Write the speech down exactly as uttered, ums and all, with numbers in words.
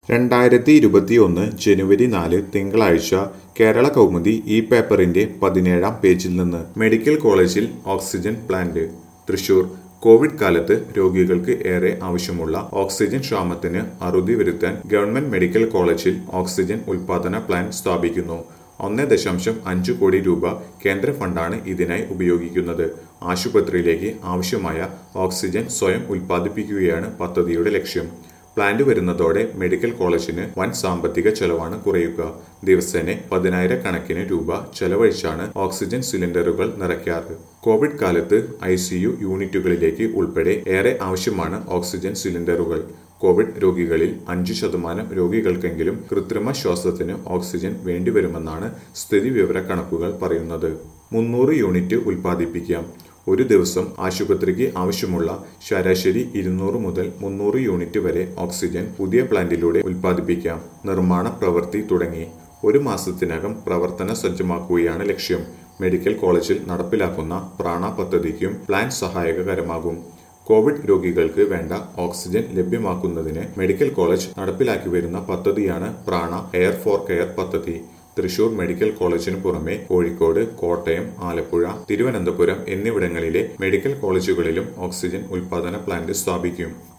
രണ്ടായിരത്തി ഇരുപത്തിയൊന്ന് ജനുവരി നാല് തിങ്കളാഴ്ച കേരള കൗമുദി ഈ പേപ്പറിന്റെ പതിനേഴാം പേജിൽ നിന്ന് മെഡിക്കൽ കോളേജിൽ ഓക്സിജൻ പ്ലാന്റ് തൃശൂർ കോവിഡ് കാലത്ത് രോഗികൾക്ക് ഏറെ ആവശ്യമുള്ള ഓക്സിജൻ ക്ഷാമത്തിന് അറുതി വരുത്താൻ ഗവൺമെന്റ് മെഡിക്കൽ കോളേജിൽ ഓക്സിജൻ ഉൽപാദന പ്ലാന്റ് സ്ഥാപിക്കുന്നു. ഒന്ന് ദശാംശം അഞ്ച് കോടി രൂപ കേന്ദ്ര ഫണ്ടാണ് ഇതിനായി ഉപയോഗിക്കുന്നത്. ആശുപത്രിയിലേക്ക് ആവശ്യമായ ഓക്സിജൻ സ്വയം ഉൽപ്പാദിപ്പിക്കുകയാണ് പദ്ധതിയുടെ ലക്ഷ്യം. പ്ലാന്റ് വരുന്നതോടെ മെഡിക്കൽ കോളേജിന് വൻ സാമ്പത്തിക ചെലവാണ് കുറയുക. ദിവസേന പതിനായിരക്കണക്കിന് രൂപ ചെലവഴിച്ചാണ് ഓക്സിജൻ സിലിണ്ടറുകൾ നിറയ്ക്കാറ്. കോവിഡ് കാലത്ത് ഐ സി യു യൂണിറ്റുകളിലേക്ക് ഉൾപ്പെടെ ഏറെ ആവശ്യമാണ് ഓക്സിജൻ സിലിണ്ടറുകൾ. കോവിഡ് രോഗികളിൽ അഞ്ചു ശതമാനം രോഗികൾക്കെങ്കിലും കൃത്രിമ ശ്വാസത്തിന് ഓക്സിജൻ വേണ്ടിവരുമെന്നാണ് സ്ഥിതിവിവര കണക്കുകൾ പറയുന്നത്. മുന്നൂറ് യൂണിറ്റ് ഉൽപ്പാദിപ്പിക്കാം. ഒരു ദിവസം ആശുപത്രിക്ക് ആവശ്യമുള്ള ശരാശരി ഇരുന്നൂറ് മുതൽ മുന്നൂറ് യൂണിറ്റ് വരെ ഓക്സിജൻ പുതിയ പ്ലാന്റിലൂടെ ഉൽപ്പാദിപ്പിക്കാം. നിർമ്മാണ പ്രവൃത്തി തുടങ്ങി. ഒരു മാസത്തിനകം പ്രവർത്തന സജ്ജമാക്കുകയാണ് ലക്ഷ്യം. മെഡിക്കൽ കോളേജിൽ നടപ്പിലാക്കുന്ന പ്രാണ പദ്ധതിക്കും പ്ലാന്റ് സഹായകരമാകും. കോവിഡ് രോഗികൾക്ക് വേണ്ട ഓക്സിജൻ ലഭ്യമാക്കുന്നതിന് മെഡിക്കൽ കോളേജ് നടപ്പിലാക്കി വരുന്ന പദ്ധതിയാണ് പ്രാണ എയർ ഫോർ കെയർ പദ്ധതി. തൃശൂർ മെഡിക്കൽ കോളേജിന് പുറമെ കോഴിക്കോട്, കോട്ടയം, ആലപ്പുഴ, തിരുവനന്തപുരം എന്നിവിടങ്ങളിലെ മെഡിക്കൽ കോളേജുകളിലും ഓക്സിജൻ ഉൽപാദന പ്ലാന്റ് സ്ഥാപിക്കും.